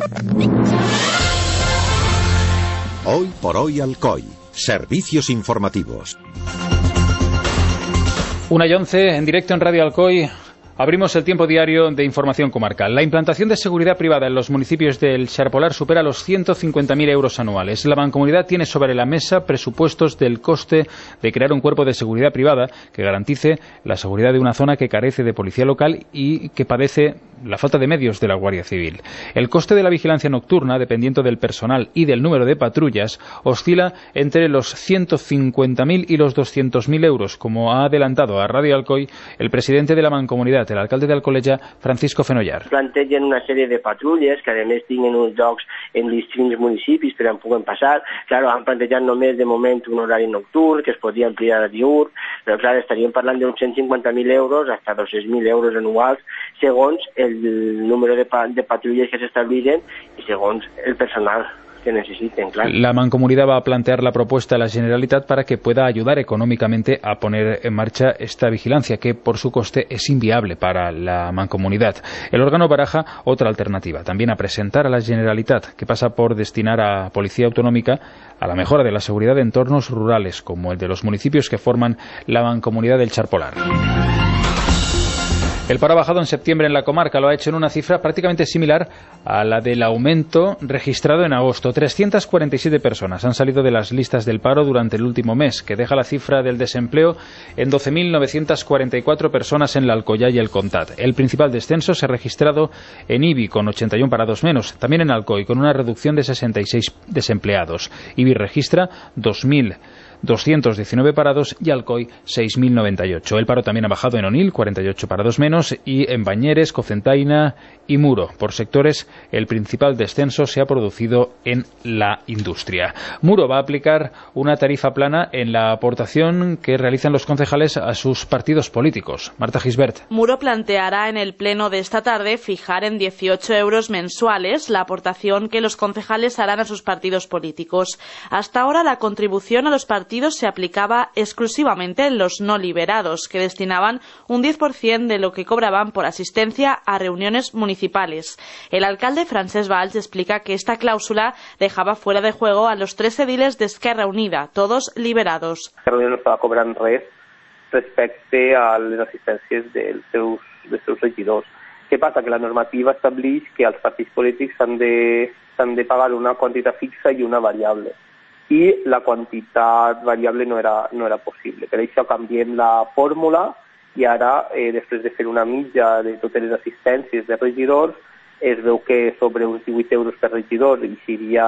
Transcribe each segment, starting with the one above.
Hoy por hoy Alcoy. Servicios informativos. 1:11 en directo en Radio Alcoy. Abrimos el tiempo diario de información comarcal. La implantación de seguridad privada en los municipios del Xarpolar supera los 150.000 euros anuales. La Mancomunidad tiene sobre la mesa presupuestos del coste de crear un cuerpo de seguridad privada que garantice la seguridad de una zona que carece de policía local y que padece la falta de medios de la Guardia Civil. El coste de la vigilancia nocturna, dependiendo del personal y del número de patrullas, oscila entre los 150.000 y los 200.000 euros, como ha adelantado a Radio Alcoy el presidente de la Mancomunidad, el alcalde de Alcoleja, Francisco Fenollar. Plantegen una sèrie de patrulles que a més tinguin uns llocs en distints municipis per on puguen passar. Claro, han plantejat només de moment un horari nocturn que es podria ampliar a diurn, però clar, estaríem parlant d'uns 150.000 euros hasta 200.000 euros anuals segons el número de patrulles que s'establiren i segons el personal que necesiten, claro. La Mancomunidad va a plantear la propuesta a la Generalitat para que pueda ayudar económicamente a poner en marcha esta vigilancia, que por su coste es inviable para la Mancomunidad. El órgano baraja otra alternativa, también a presentar a la Generalitat, que pasa por destinar a Policía Autonómica a la mejora de la seguridad de entornos rurales, como el de los municipios que forman la Mancomunidad del Xarpolar. El paro ha bajado en septiembre en la comarca, lo ha hecho en una cifra prácticamente similar a la del aumento registrado en agosto. 347 personas han salido de las listas del paro durante el último mes, que deja la cifra del desempleo en 12.944 personas en la Alcoyá y el Comtat. El principal descenso se ha registrado en Ibi, con 81 parados menos, también en Alcoy, con una reducción de 66 desempleados. Ibi registra 2.219 parados y Alcoy 6.098. El paro también ha bajado en Onil, 48 parados menos, y en Bañeres, Cocentaina y Muro. Por sectores, el principal descenso se ha producido en la industria. Muro va a aplicar una tarifa plana en la aportación que realizan los concejales a sus partidos políticos. Marta Gisbert. Muro planteará en el pleno de esta tarde fijar en 18 euros mensuales la aportación que los concejales harán a sus partidos políticos. Hasta ahora la contribución a los partidos se aplicaba exclusivamente en los no liberados, que destinaban un 10% de lo que cobraban por asistencia a reuniones municipales. El alcalde Francesc Valls explica que esta cláusula dejaba fuera de juego a los 3 ediles d'Esquerra Unida, todos liberados. Esquerra Unida no estava cobrant res respecte a les assistències dels seus regidors. Què passa? Que la normativa estableix que els partits polítics s'han de pagar una quantitat fixa i una variable. I la quantitat variable no era possible. Per això canviem la fórmula i ara, després de fer una mitja de totes les assistències de regidors, es veu que sobre uns 18 euros per regidor i seria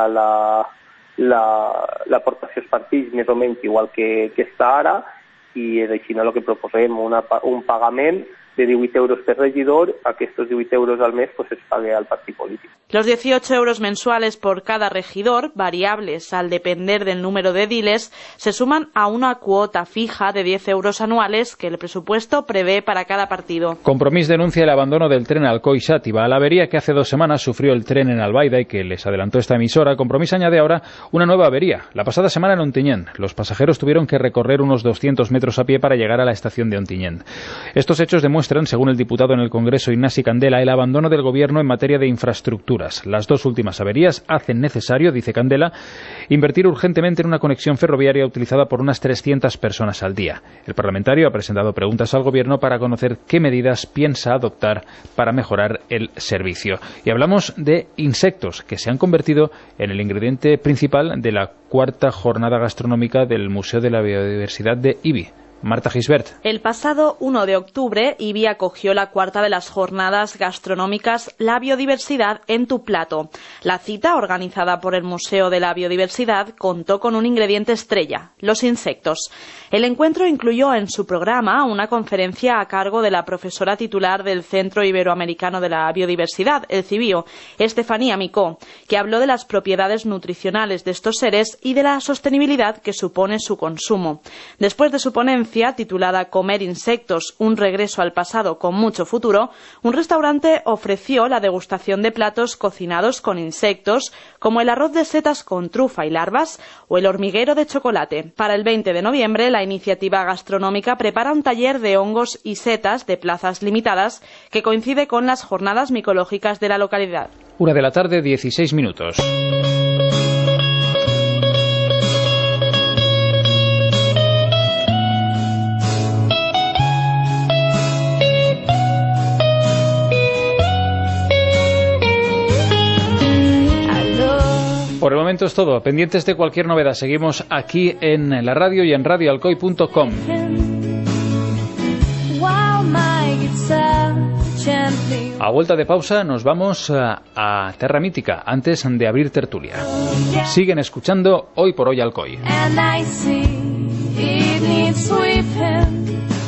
l'aportació als partits més o menys igual que està ara, i és així el que proposem, un pagament de 18 euros per regidor, aquests 18 euros al mes pues es pague al partit polític. Los 18 euros mensuales por cada regidor, variables al depender del número de ediles, se suman a una cuota fija de 10 euros anuales que el presupuesto prevé para cada partido. Compromís denuncia el abandono del tren Alcoy-Xàtiva. A la avería que hace 2 semanas sufrió el tren en Albaida y que les adelantó esta emisora, Compromís añade ahora una nueva avería. La pasada semana en Ontinyent. Los pasajeros tuvieron que recorrer unos 200 metros a pie para llegar a la estación de Ontinyent. Estos hechos demuestran, según el diputado en el Congreso Ignasi Candela, el abandono del Gobierno en materia de infraestructuras. Las 2 últimas averías hacen necesario, dice Candela, invertir urgentemente en una conexión ferroviaria utilizada por unas 300 personas al día. El parlamentario ha presentado preguntas al Gobierno para conocer qué medidas piensa adoptar para mejorar el servicio. Y hablamos de insectos, que se han convertido en el ingrediente principal de la 4ª jornada gastronómica del Museo de la Biodiversidad de Ibi. Marta Gisbert. El pasado 1 de octubre, Ibi acogió la 4ª de las jornadas gastronómicas La Biodiversidad en tu plato. La cita, organizada por el Museo de la Biodiversidad, contó con un ingrediente estrella, los insectos. El encuentro incluyó en su programa una conferencia a cargo de la profesora titular del Centro Iberoamericano de la Biodiversidad, el CIBIO, Estefanía Micó, que habló de las propiedades nutricionales de estos seres y de la sostenibilidad que supone su consumo. Después de su ponencia, Valencia, titulada Comer insectos, un regreso al pasado con mucho futuro, un restaurante ofreció la degustación de platos cocinados con insectos, como el arroz de setas con trufa y larvas o el hormiguero de chocolate. Para el 20 de noviembre, la iniciativa gastronómica prepara un taller de hongos y setas de plazas limitadas que coincide con las jornadas micológicas de la localidad. 1 de la tarde, 16 minutos. Por el momento es todo. Pendientes de cualquier novedad, seguimos aquí en la radio y en radioalcoy.com. A vuelta de pausa nos vamos a Terra Mítica antes de abrir tertulia. Siguen escuchando Hoy por Hoy Alcoy.